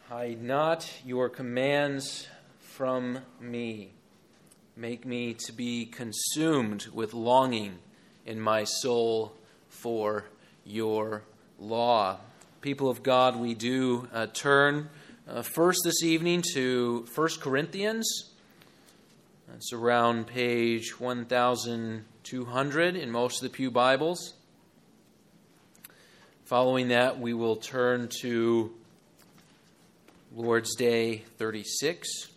Hide not your commands from me. Make me to be consumed with longing in my soul for your law. People of God, we do turn first this evening to 1 Corinthians. That's around page 1200 in most of the Pew Bibles. Following that, we will turn to Lord's Day 36.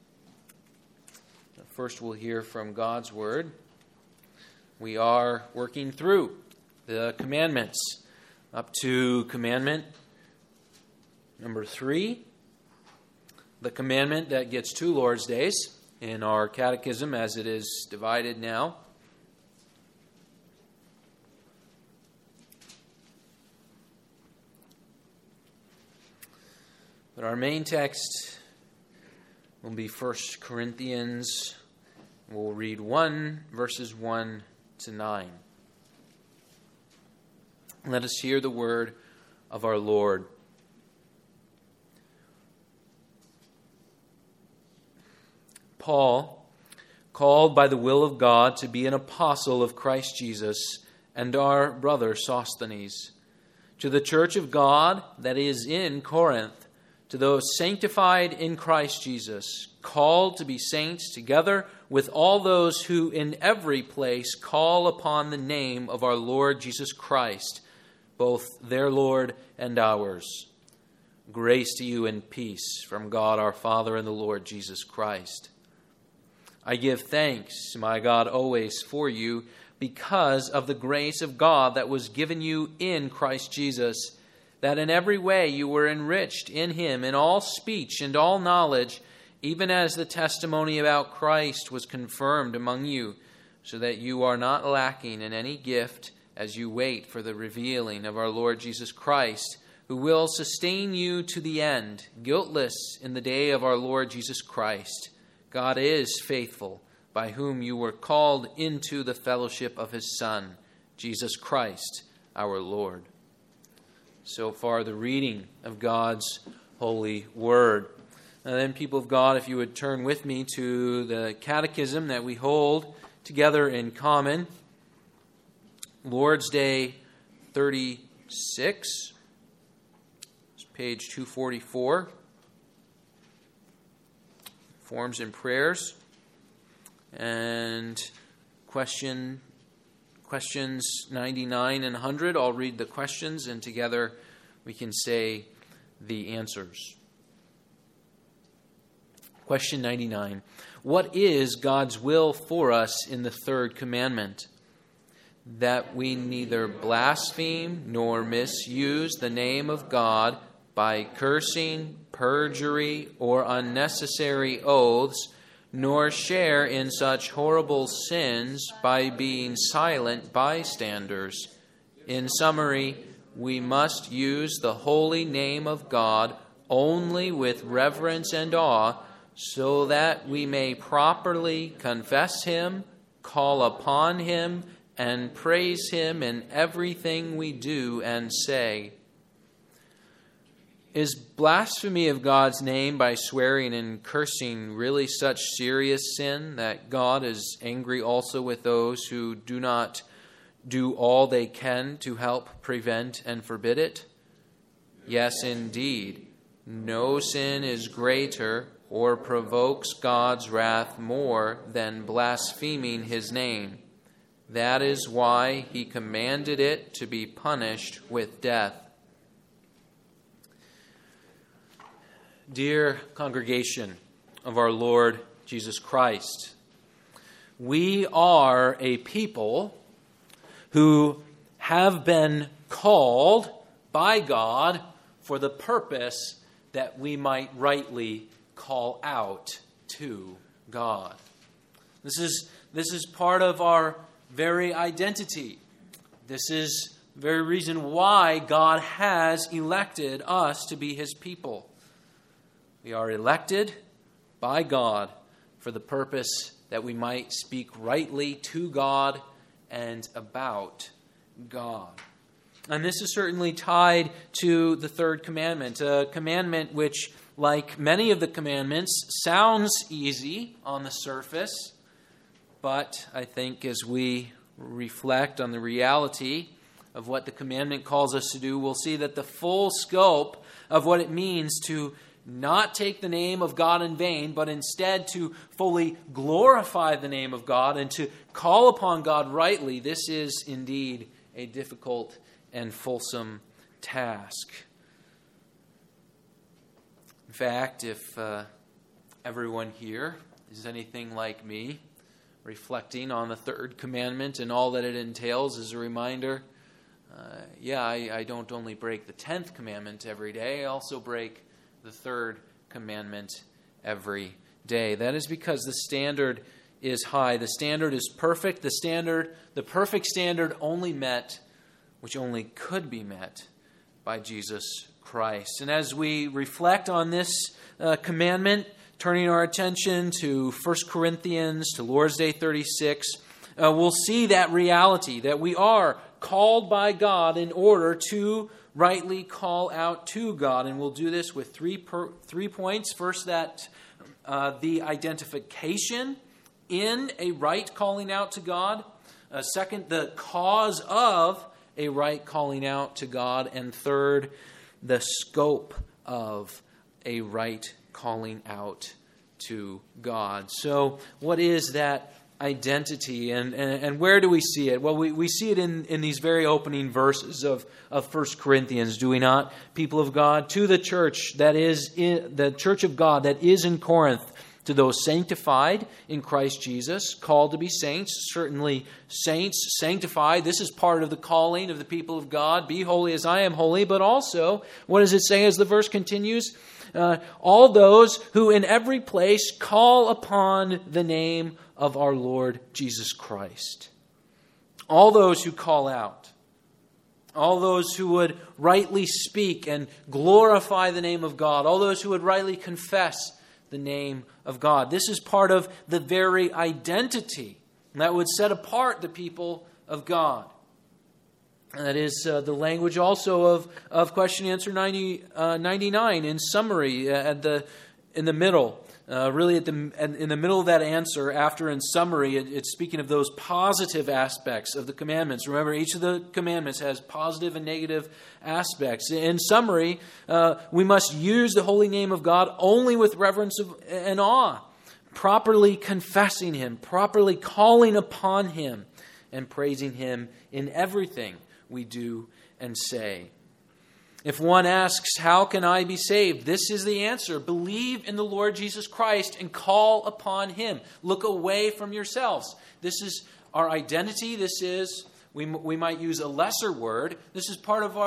First, we'll hear from God's Word. We are working through the commandments up to commandment number 3, the commandment that gets 2 Lord's Days in our catechism as it is divided now. But our main text will be 1 Corinthians. We'll read 1, verses 1 to 9. Let us hear the word of our Lord. Paul, called by the will of God to be an apostle of Christ Jesus, and our brother Sosthenes, to the church of God that is in Corinth, to those sanctified in Christ Jesus, called to be saints together with all those who in every place call upon the name of our Lord Jesus Christ, both their Lord and ours. Grace to you and peace from God our Father and the Lord Jesus Christ. I give thanks to my God always for you, because of the grace of God that was given you in Christ Jesus, that in every way you were enriched in him in all speech and all knowledge, even as the testimony about Christ was confirmed among you, so that you are not lacking in any gift as you wait for the revealing of our Lord Jesus Christ, who will sustain you to the end, guiltless in the day of our Lord Jesus Christ. God is faithful, by whom you were called into the fellowship of his Son, Jesus Christ, our Lord. So far, the reading of God's holy word. And then, people of God, if you would turn with me to the catechism that we hold together in common, Lord's Day 36, page 244, Forms and Prayers, and questions 99 and 100. I'll read the questions, and together we can say the answers. Question 99. What is God's will for us in the third commandment? That we neither blaspheme nor misuse the name of God by cursing, perjury, or unnecessary oaths, nor share in such horrible sins by being silent bystanders. In summary, we must use the holy name of God only with reverence and awe, so that we may properly confess him, call upon him, and praise him in everything we do and say. Is blasphemy of God's name by swearing and cursing really such serious sin that God is angry also with those who do not do all they can to help prevent and forbid it? Yes, indeed. No sin is greater or provokes God's wrath more than blaspheming his name. That is why he commanded it to be punished with death. Dear congregation of our Lord Jesus Christ, we are a people who have been called by God for the purpose that we might rightly call out to God. This is part of our very identity. This is the very reason why God has elected us to be his people. We are elected by God for the purpose that we might speak rightly to God and about God. And this is certainly tied to the third commandment, a commandment which, like many of the commandments, sounds easy on the surface. But I think as we reflect on the reality of what the commandment calls us to do, we'll see that the full scope of what it means to not take the name of God in vain, but instead to fully glorify the name of God and to call upon God rightly, this is indeed a difficult and fulsome task. In fact, if everyone here is anything like me, reflecting on the third commandment and all that it entails as a reminder, I don't only break the 10th commandment every day, I also break the third commandment every day. That is because the standard is high. The standard is perfect. The perfect standard only met, which only could be met by Jesus Christ. And as we reflect on this commandment, turning our attention to 1 Corinthians, to Lord's Day 36, we'll see that reality, that we are called by God in order to rightly call out to God. And we'll do this with three points. First, that the identification in a right calling out to God. Second, the cause of a right calling out to God. And third, the scope of a right calling out to God. So what is that identity, and where do we see it? Well, we see it in these very opening verses of 1 Corinthians, do we not? People of God, to the church that is in the church of God that is in Corinth, to those sanctified in Christ Jesus, called to be saints, certainly saints, sanctified. This is part of the calling of the people of God. Be holy as I am holy. But also, what does it say as the verse continues? All those who in every place call upon the name of our Lord Jesus Christ. All those who call out. All those who would rightly speak and glorify the name of God. All those who would rightly confess the name of God. This is part of the very identity that would set apart the people of God. And that is the language also of question answer 99 in summary in the middle. Really in the middle of that answer, after in summary, it's speaking of those positive aspects of the commandments. Remember, each of the commandments has positive and negative aspects. In summary, we must use the holy name of God only with reverence and awe, properly confessing Him, properly calling upon Him, and praising Him in everything we do and say. If one asks, how can I be saved? This is the answer. Believe in the Lord Jesus Christ and call upon Him. Look away from yourselves. This is our identity. This is, we might use a lesser word. This is part of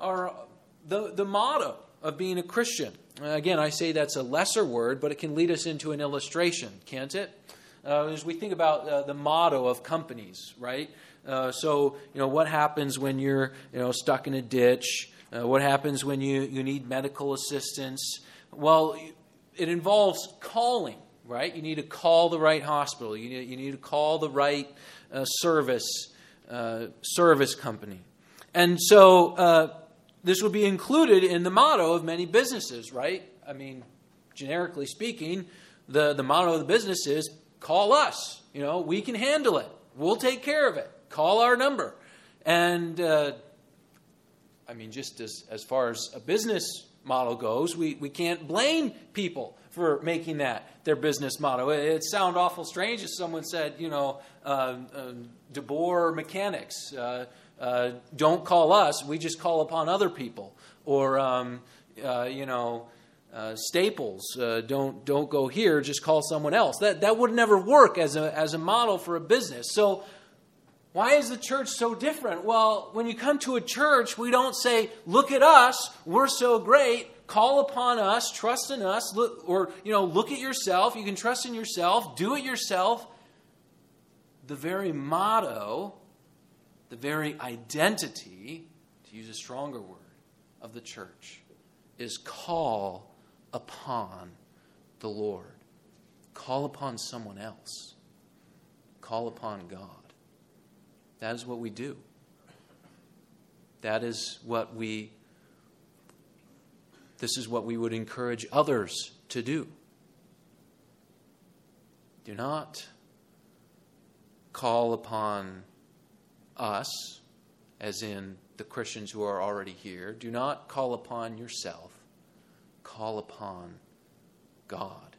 the motto of being a Christian. Again, I say that's a lesser word, but it can lead us into an illustration, can't it? As we think about the motto of companies, right? So, what happens when you're, stuck in a ditch? What happens when you need medical assistance? Well, it involves calling, right? You need to call the right hospital. You need to call the right service company. And so this would be included in the motto of many businesses, right? I mean, generically speaking, the motto of the business is, call us. We can handle it. We'll take care of it. Call our number. And just as far as a business model goes, we can't blame people for making that their business motto. It'd sound awful strange if someone said, DeBoer Mechanics, don't call us, we just call upon other people. Or, Staples, don't go here, just call someone else. That would never work as a model for a business. So why is the church so different? Well, when you come to a church, we don't say, look at us, we're so great, call upon us, trust in us, look at yourself, you can trust in yourself, do it yourself. The very motto, the very identity, to use a stronger word, of the church is call upon the Lord. Call upon someone else. Call upon God. That is what we do. This is what we would encourage others to do. Do not call upon us, as in the Christians who are already here. Do not call upon yourself. Call upon God.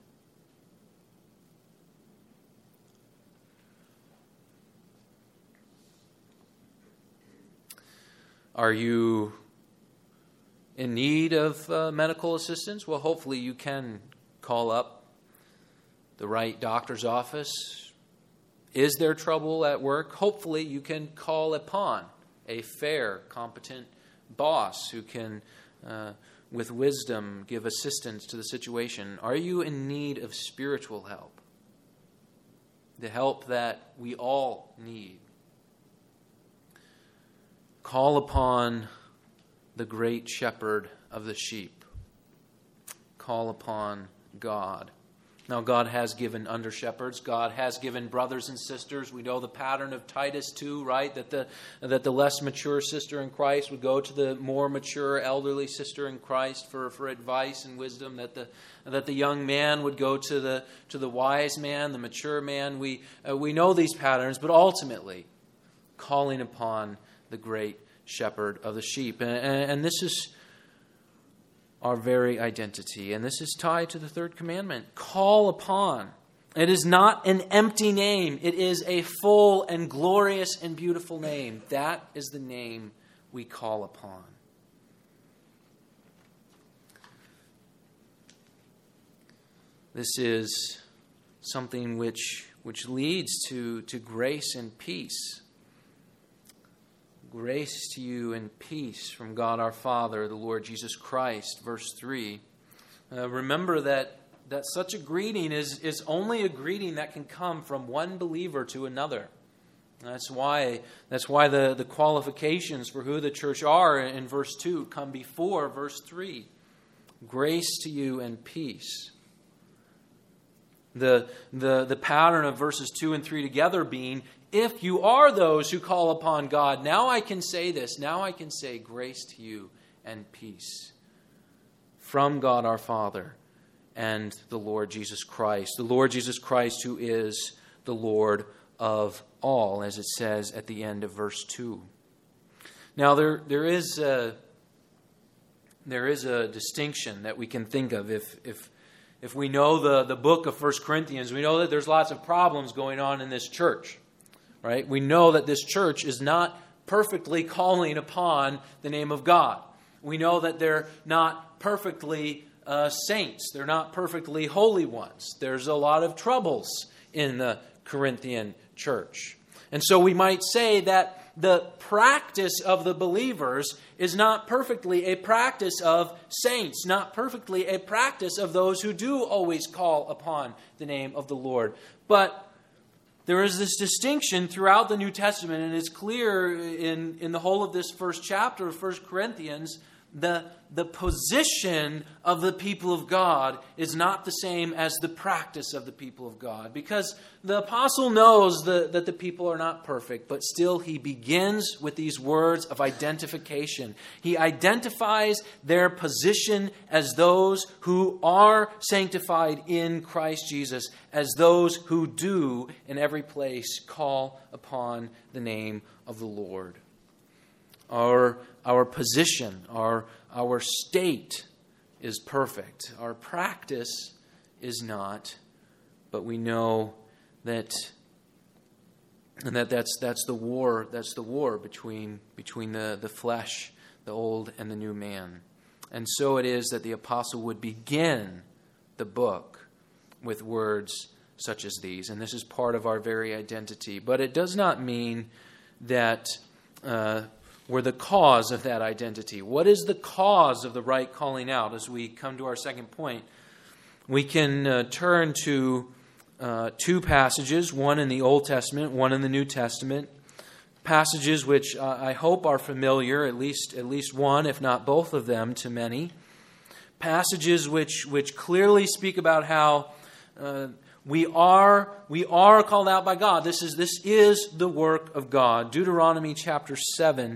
Are you in need of medical assistance? Well, hopefully you can call up the right doctor's office. Is there trouble at work? Hopefully you can call upon a fair, competent boss who can, with wisdom, give assistance to the situation. Are you in need of spiritual help? The help that we all need. Call upon the great shepherd of the sheep. Call upon God. Now, God has given under-shepherds. God has given brothers and sisters. We know the pattern of Titus 2, right? That the less mature sister in Christ would go to the more mature elderly sister in Christ for advice and wisdom. That the young man would go to the wise man, the mature man. We know these patterns, but ultimately calling upon the great shepherd of the sheep. And this is our very identity. And this is tied to the third commandment. Call upon. It is not an empty name. It is a full and glorious and beautiful name. That is the name we call upon. This is something which leads to grace and peace. Grace to you and peace from God our Father, the Lord Jesus Christ. Verse 3. Remember that such a greeting is only a greeting that can come from one believer to another. That's why the qualifications for who the church are in verse 2 come before verse 3. Grace to you and peace. The pattern of verses 2 and 3 together being, if you are those who call upon God, now I can say this. Now I can say grace to you and peace from God our Father and the Lord Jesus Christ. The Lord Jesus Christ who is the Lord of all, as it says at the end of verse 2. Now there is a distinction that we can think of if we know the book of 1 Corinthians. We know that there's lots of problems going on in this church. Right? We know that this church is not perfectly calling upon the name of God. We know that they're not perfectly saints. They're not perfectly holy ones. There's a lot of troubles in the Corinthian church. And so we might say that the practice of the believers is not perfectly a practice of saints, not perfectly a practice of those who do always call upon the name of the Lord. But there is this distinction throughout the New Testament, and it's clear in the whole of this first chapter of 1 Corinthians, the position of the people of God is not the same as the practice of the people of God. Because the apostle knows that the people are not perfect, but still he begins with these words of identification. He identifies their position as those who are sanctified in Christ Jesus, as those who do in every place call upon the name of the Lord. Our position, our state is perfect. Our practice is not, but we know that's the war. That's the war between the flesh, the old and the new man. And so it is that the apostle would begin the book with words such as these. And this is part of our very identity. But it does not mean that we're the cause of that identity. What is the cause of the right calling out? As we come to our second point, we can turn to two passages, one in the Old Testament, one in the New Testament. Passages which I hope are familiar, at least one, if not both of them, to many. Passages which clearly speak about how we are called out by God. This is the work of God. Deuteronomy chapter 7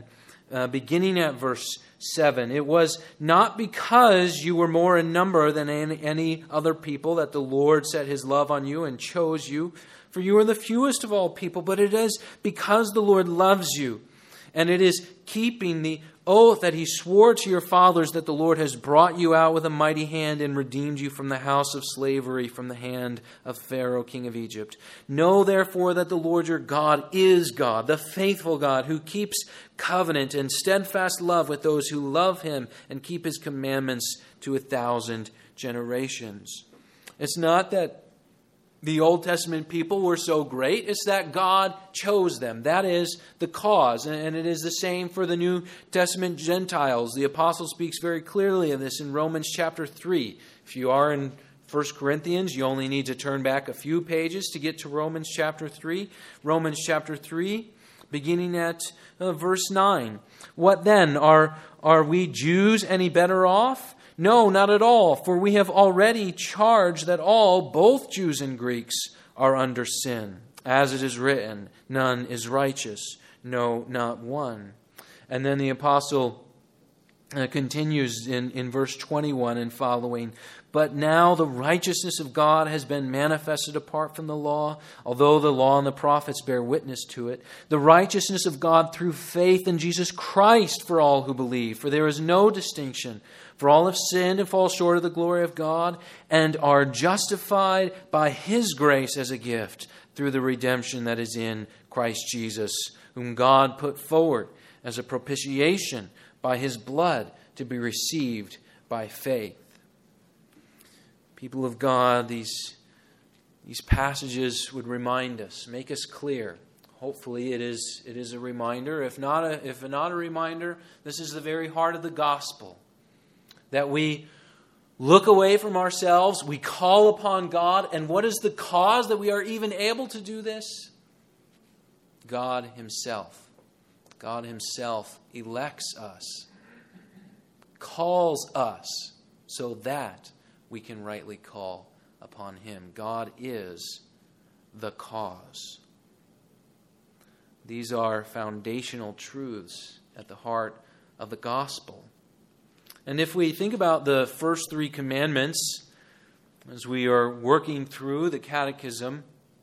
beginning at verse 7. It was not because you were more in number than any other people that the Lord set his love on you and chose you, for you are the fewest of all people, but it is because the Lord loves you. And it is keeping the oath that he swore to your fathers that the Lord has brought you out with a mighty hand and redeemed you from the house of slavery, from the hand of Pharaoh, king of Egypt. Know therefore that the Lord your God is God, the faithful God, who keeps covenant and steadfast love with those who love him and keep his commandments to 1,000 generations. It's not that the Old Testament people were so great. It's that God chose them. That is the cause. And it is the same for the New Testament Gentiles. The apostle speaks very clearly of this in Romans chapter 3. If you are in 1 Corinthians, you only need to turn back a few pages to get to Romans chapter 3. Romans chapter 3, beginning at verse 9. What then? Are we Jews any better off? No, not at all, for we have already charged that all, both Jews and Greeks, are under sin. As it is written, none is righteous, no, not one. And then the apostle continues in verse 21 and following. But now the righteousness of God has been manifested apart from the law, although the law and the prophets bear witness to it. The righteousness of God through faith in Jesus Christ for all who believe. For there is no distinction. For all have sinned and fall short of the glory of God, and are justified by his grace as a gift through the redemption that is in Christ Jesus, whom God put forward as a propitiation by his blood to be received by faith. People of God, these passages would remind us, make us clear. Hopefully it is a reminder. If not a reminder, this is the very heart of the gospel. That we look away from ourselves, we call upon God, and what is the cause that we are even able to do this? God himself. God himself elects us, calls us, so that we can rightly call upon him. God is the cause. These are foundational truths at the heart of the gospel. And if we think about the first 3 commandments, as we are working through the catechism,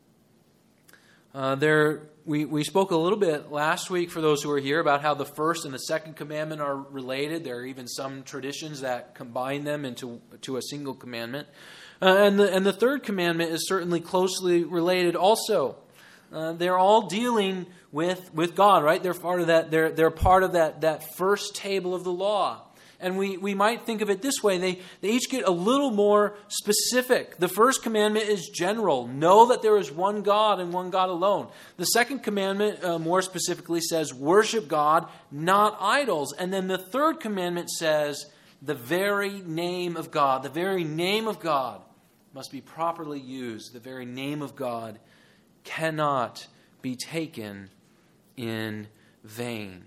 we spoke a little bit last week, for those who are here, about how the first and the second commandment are related. There are even some traditions that combine them into a single commandment. And the third commandment is certainly closely related also. They're all dealing with God, right? They're part of that. They're part of that first table of the law. And we might think of it this way. They each get a little more specific. The first commandment is general. Know that there is one God and one God alone. The second commandment more specifically says, worship God, not idols. And then the third commandment says, the very name of God. The very name of God must be properly used. The very name of God cannot be taken in vain.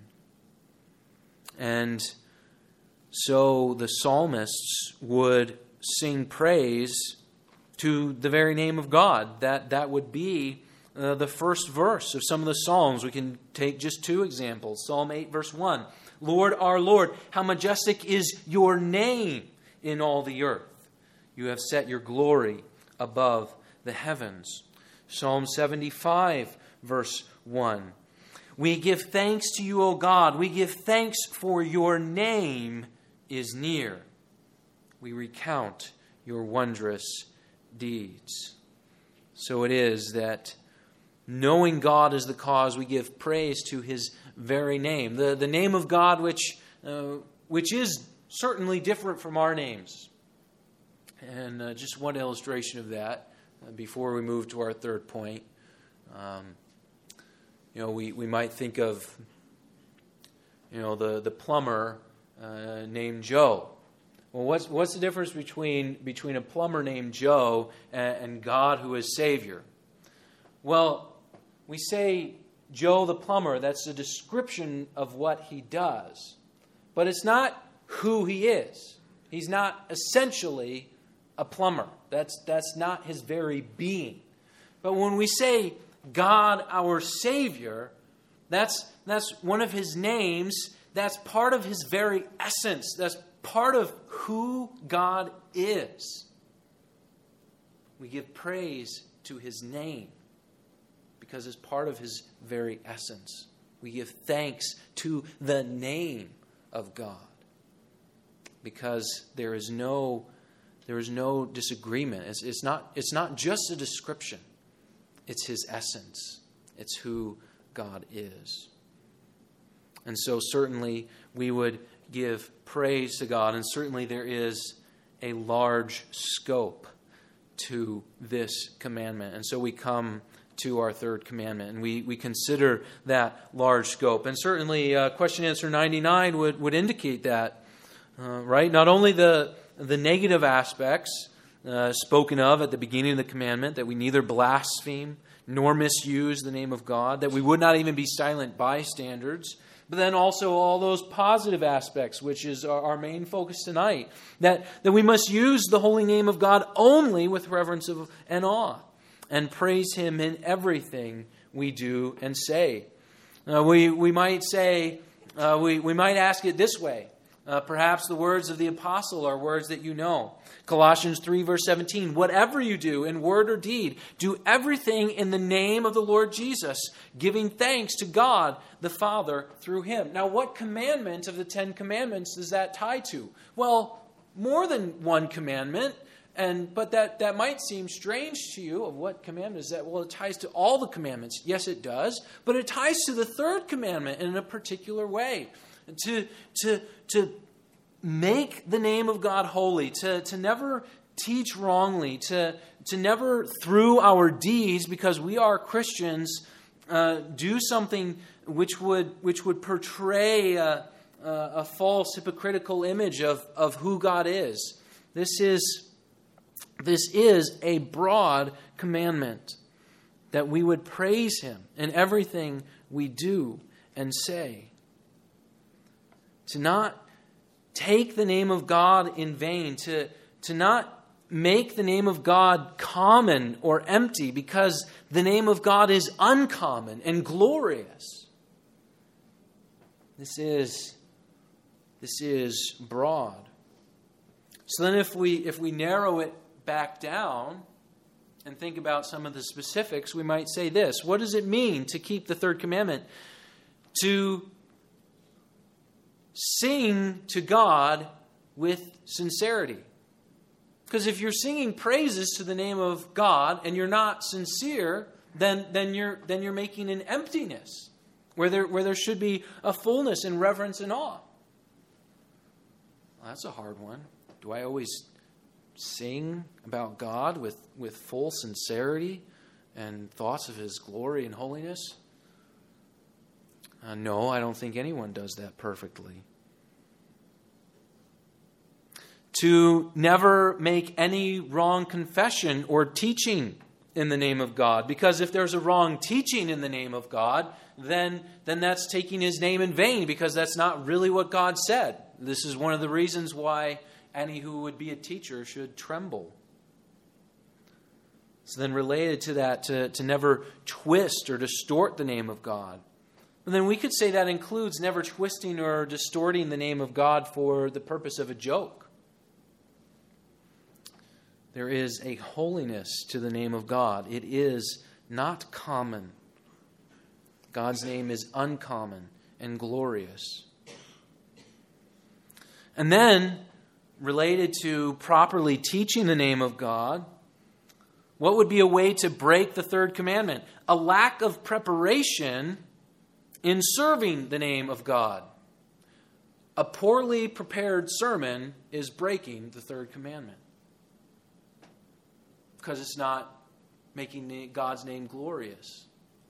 And so the psalmists would sing praise to the very name of God. That would be the first verse of some of the Psalms. We can take just 2 examples. Psalm 8, verse 1. Lord, our Lord, how majestic is your name in all the earth. You have set your glory above the heavens. Psalm 75, verse 1. We give thanks to you, O God. We give thanks for your name is near. We recount your wondrous deeds. So it is that knowing God is the cause, we give praise to his very name. The name of God, which is certainly different from our names. And just one illustration of that before we move to our third point. We might think of the plumber named Joe. Well, what's the difference between a plumber named Joe and God who is Savior? Well, we say Joe the plumber. That's a description of what he does, but it's not who he is. He's not essentially a plumber. That's not his very being. But when we say God our Savior, that's one of his names That's part of his very essence. That's part of who God is. We give praise to his name because it's part of his very essence. We give thanks to the name of God because there is no disagreement. It's not just a description. It's his essence. It's who God is. And so certainly we would give praise to God, and certainly there is a large scope to this commandment. And so we come to our third commandment, and we consider that large scope. And certainly question answer 99 would indicate that, right? Not only the negative aspects spoken of at the beginning of the commandment, that we neither blaspheme nor misuse the name of God, that we would not even be silent bystanders, but then also all those positive aspects, which is our main focus tonight, that we must use the holy name of God only with reverence and awe, and praise him in everything we do and say. We might say, we might ask it this way. Perhaps the words of the apostle are words that you know. Colossians 3 verse 17, whatever you do in word or deed, do everything in the name of the Lord Jesus, giving thanks to God the Father through him. Now, what commandment of the 10 commandments does that tie to? Well, more than one commandment, but that might seem strange to you. Of what commandment is that? Well, it ties to all the commandments. Yes, it does. But it ties to the third commandment in a particular way. To make the name of God holy, to never teach wrongly, to never through our deeds, because we are Christians, do something which would portray a false hypocritical image of who God is. This is a broad commandment, that we would praise him in everything we do and say. To not take the name of God in vain, to not make the name of God common or empty, because the name of God is uncommon and glorious. This is broad. So then if we narrow it back down and think about some of the specifics, we might say this. What does it mean to keep the third commandment? To sing to God with sincerity. Because if you're singing praises to the name of God and you're not sincere, then you're making an emptiness where there should be a fullness and reverence and awe. Well, that's a hard one. Do I always sing about God with full sincerity and thoughts of his glory and holiness? No, I don't think anyone does that perfectly. To never make any wrong confession or teaching in the name of God. Because if there's a wrong teaching in the name of God, then that's taking his name in vain, because that's not really what God said. This is one of the reasons why any who would be a teacher should tremble. So then related to that, to never twist or distort the name of God. And then we could say that includes never twisting or distorting the name of God for the purpose of a joke. There is a holiness to the name of God. It is not common. God's name is uncommon and glorious. And then, related to properly teaching the name of God, what would be a way to break the third commandment? A lack of preparation in serving the name of God. A poorly prepared sermon is breaking the third commandment, because it's not making God's name glorious.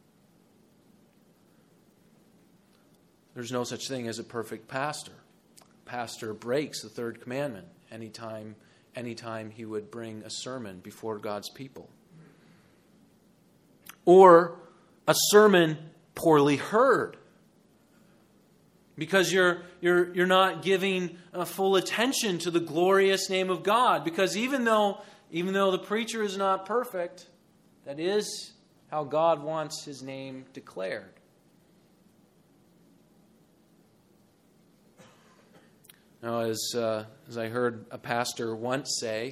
There's no such thing as a perfect pastor. Pastor breaks the third commandment anytime he would bring a sermon before God's people. Or a sermon poorly heard, because you're not giving full attention to the glorious name of God. Because even though the preacher is not perfect, that is how God wants his name declared. Now, as I heard a pastor once say,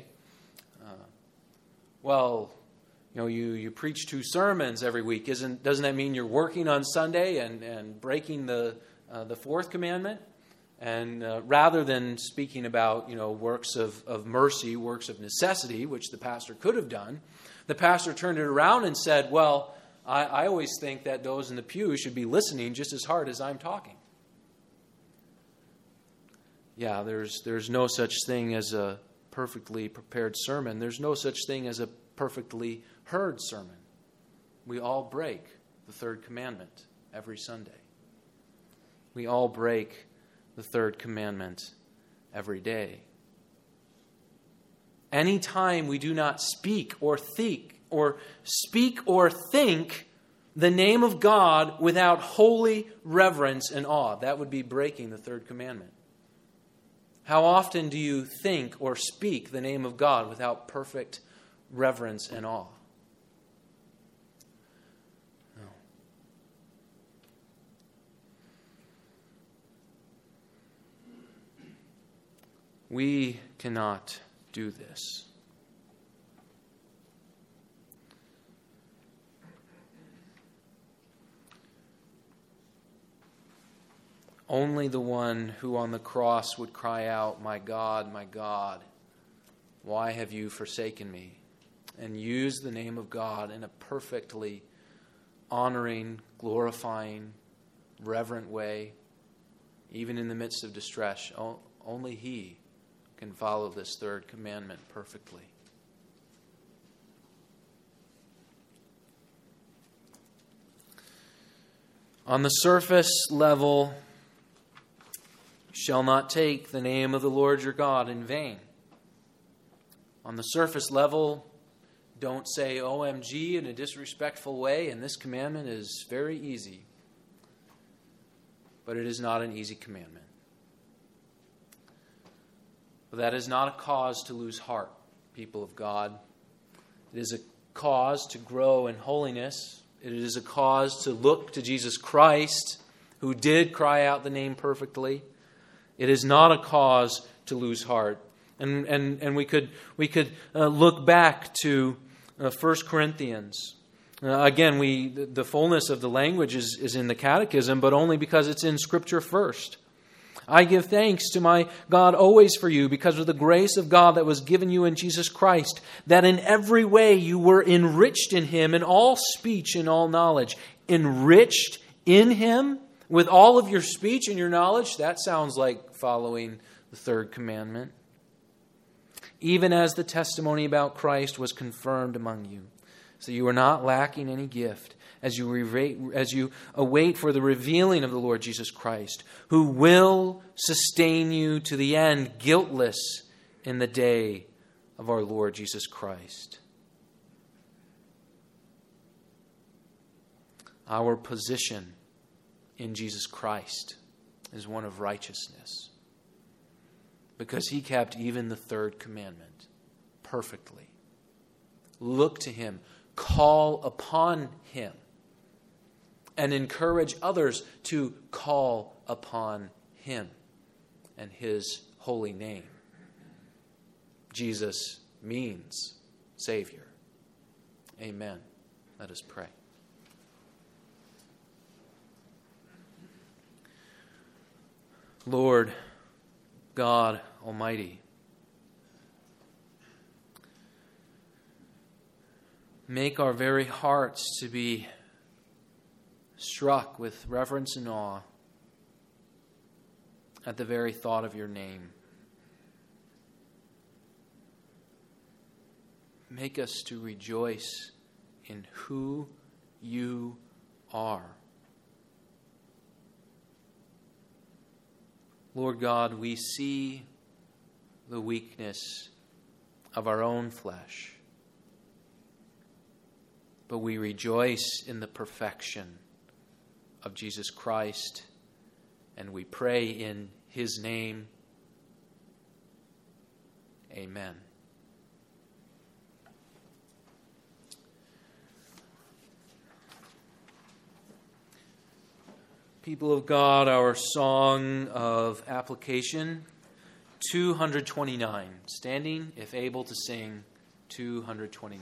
you preach 2 sermons every week. Doesn't that mean you're working on Sunday and breaking the 4th commandment? And rather than speaking about works of mercy, works of necessity, which the pastor could have done, the pastor turned it around and said, well, I always think that those in the pew should be listening just as hard as I'm talking. Yeah, there's no such thing as a perfectly prepared sermon. There's no such thing as a perfectly heard sermon. We all break the 3rd commandment every Sunday. We all break the 3rd commandment every day. Anytime we do not speak or think the name of God without holy reverence and awe, that would be breaking the 3rd commandment. How often do you think or speak the name of God without perfect reverence and awe? No. We cannot do this. Only the one who on the cross would cry out, my God, why have you forsaken me?" and use the name of God in a perfectly honoring, glorifying, reverent way, even in the midst of distress. Only He can follow this 3rd commandment perfectly. On the surface level, shall not take the name of the Lord your God in vain. On the surface level, don't say OMG in a disrespectful way, and this commandment is very easy. But it is not an easy commandment. But that is not a cause to lose heart, people of God. It is a cause to grow in holiness. It is a cause to look to Jesus Christ, who did cry out the name perfectly. It is not a cause to lose heart. And we could look back to 1 Corinthians. Again, the fullness of the language is in the Catechism, but only because it's in Scripture first. "I give thanks to my God always for you, because of the grace of God that was given you in Jesus Christ, that in every way you were enriched in Him in all speech and all knowledge." Enriched in Him with all of your speech and your knowledge? That sounds like following the 3rd commandment. "Even as the testimony about Christ was confirmed among you, so you are not lacking any gift, as you await for the revealing of the Lord Jesus Christ, who will sustain you to the end, guiltless in the day of our Lord Jesus Christ." Our position in Jesus Christ is one of righteousness, because He kept even the 3rd commandment perfectly. Look to Him, call upon Him, and encourage others to call upon Him and His holy name. Jesus means Savior. Amen. Let us pray. Lord God Almighty, make our very hearts to be struck with reverence and awe at the very thought of your name. Make us to rejoice in who you are. Lord God, we see the weakness of our own flesh, but we rejoice in the perfection of Jesus Christ, and we pray in His name. Amen. People of God, our song of application 229. Standing, if able to sing, 229.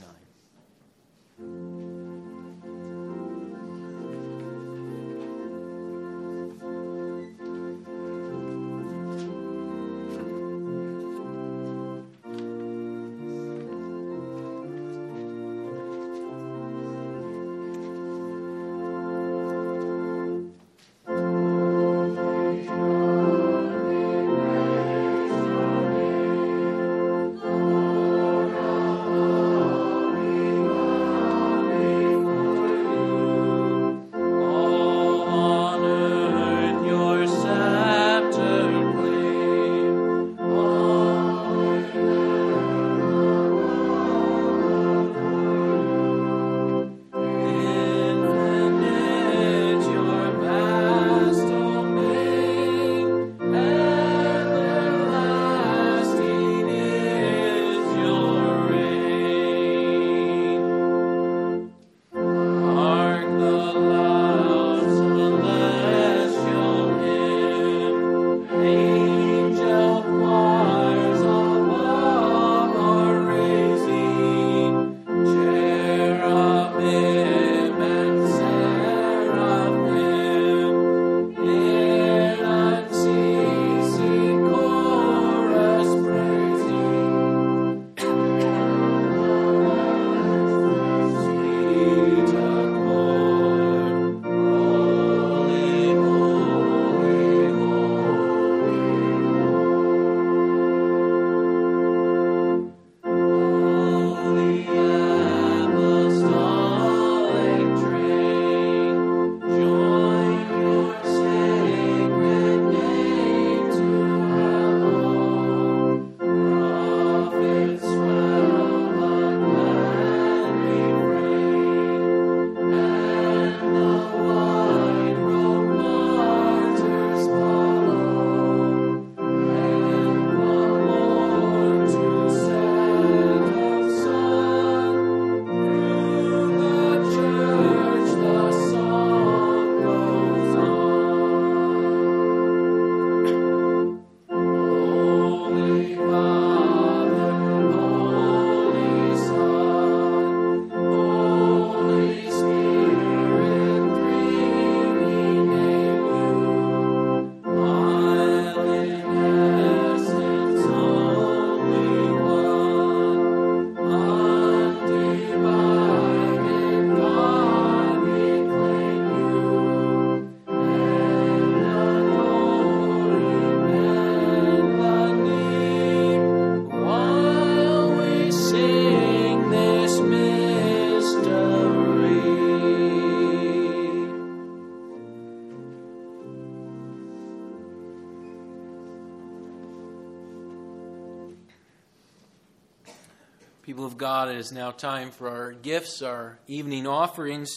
People of God, it is now time for our gifts, our evening offerings.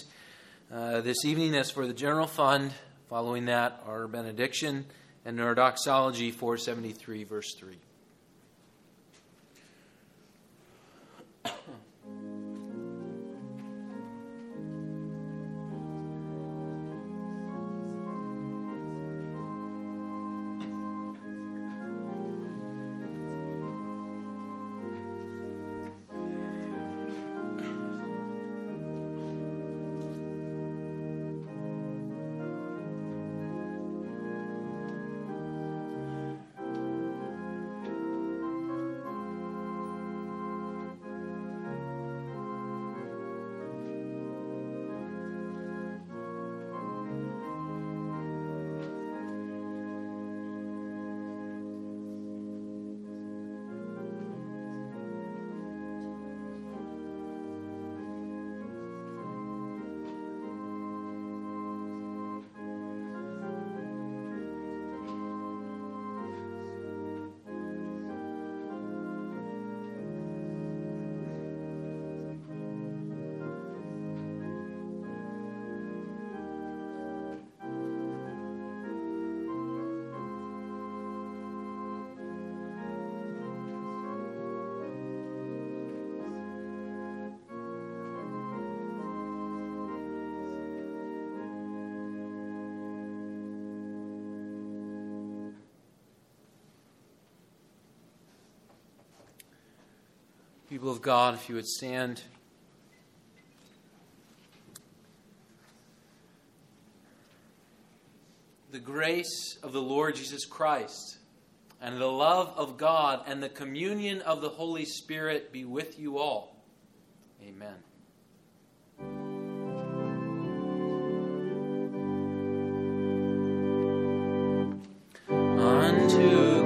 This evening is for the general fund. Following that, our benediction and our doxology, 473, verse 3. People of God, if you would stand. The grace of the Lord Jesus Christ and the love of God and the communion of the Holy Spirit be with you all. Amen. Unto